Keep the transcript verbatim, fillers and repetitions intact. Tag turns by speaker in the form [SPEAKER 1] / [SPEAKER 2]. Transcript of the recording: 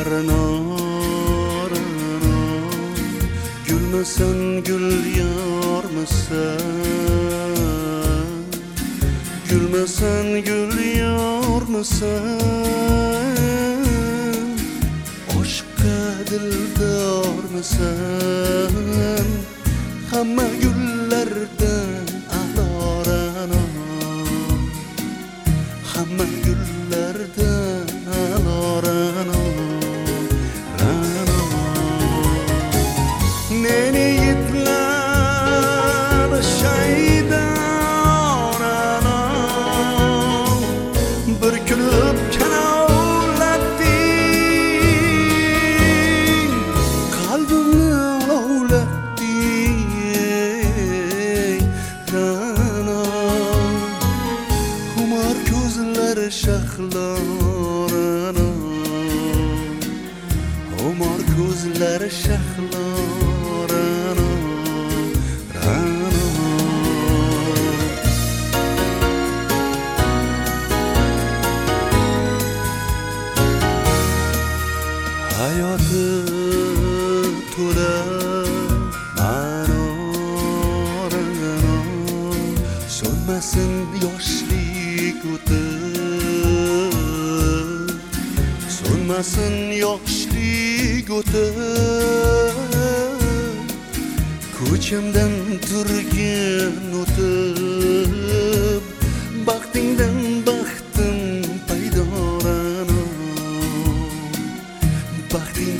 [SPEAKER 1] Ra'no, Ra'no, gülmesen gül yormısan, gülmesen gül yormısan, aşkka dildormısan, hamma güllerden a'lo Ra'no, hamma güllerden a'lo Ra'no, Ra'no. Meni yitlar shaydan Ra'no, bir kulib kanovlatding, qalbimni olovlatding Ra'no. Xumor ko'zlar shahlo Ra'no, xumor ko'zlar shahlo Ra'no, Ra'no. Hayoti to'la ma'no Ra'no, so'nmasin yoshlik o'tib, so'nmasin yoshlik o'tib, ko'chamdan turgin o'tib, baxtingdan baxtim paydo Ra'no, baxting